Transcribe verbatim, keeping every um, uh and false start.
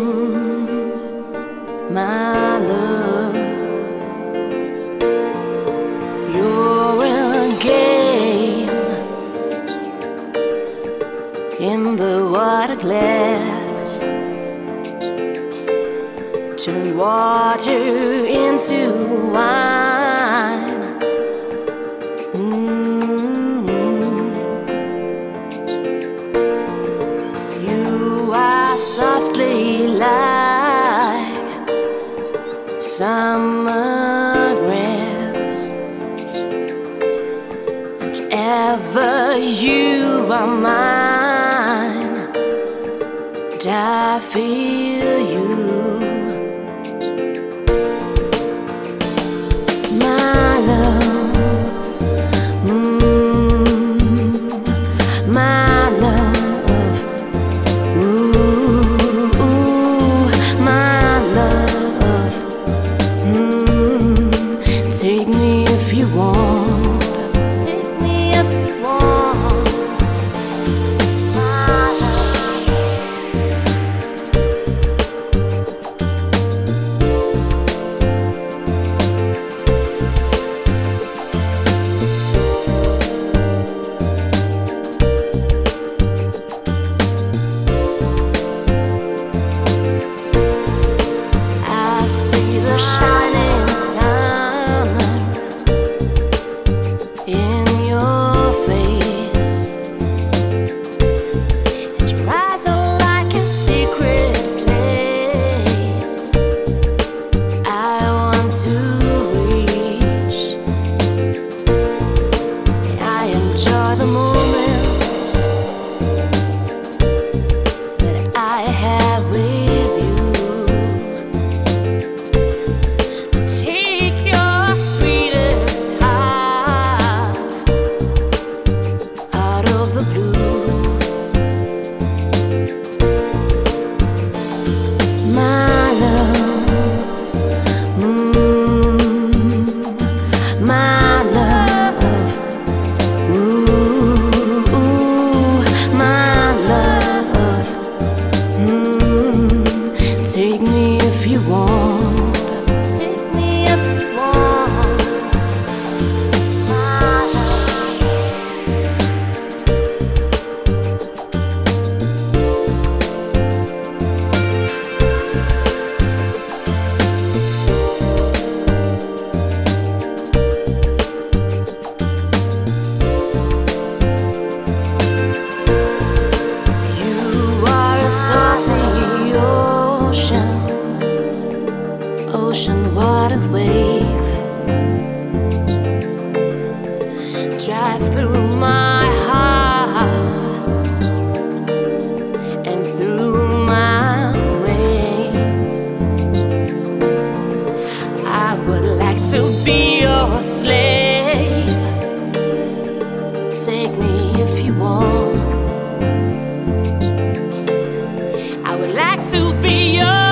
my love. You're in a game in the water glass. Turn water into wine. Mm-hmm. You are softly like summer grass. And ever you are mine, and I feel you. My love, mm, my love, ooh, ooh, my love, mm, take me if you want, take me if you want, my shining sun in your face. It rises like a secret place I want to reach. I enjoy the moments that I have with you. Take your sweetest heart out of the blue. My love, mm, my love, ooh, ooh, my love, mm, take me if you want. Ocean water wave, drive through my heart and through my veins. I would like to be your slave. Take me if you want. I would like to be your